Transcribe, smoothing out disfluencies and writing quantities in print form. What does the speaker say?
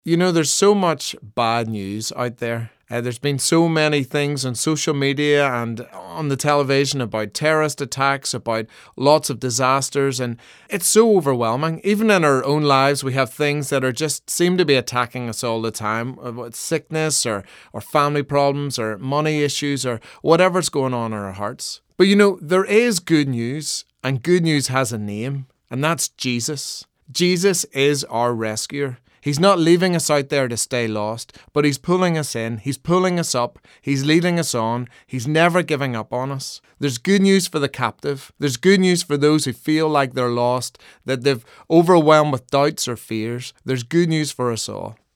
You know, there's so much bad news out there. There's been so many things on social media and on the television about terrorist attacks, about lots of disasters, and it's so overwhelming. Even in our own lives, we have things that are just seem to be attacking us all the time, about sickness or family problems or money issues or whatever's going on in our hearts. But you know, there is good news, and good news has a name, and that's Jesus. Jesus is our rescuer. He's not leaving us out there to stay lost, but He's pulling us in, He's pulling us up, He's leading us on, He's never giving up on us. There's good news for the captive. There's good news for those who feel like they're lost, that they've overwhelmed with doubts or fears. There's good news for us all.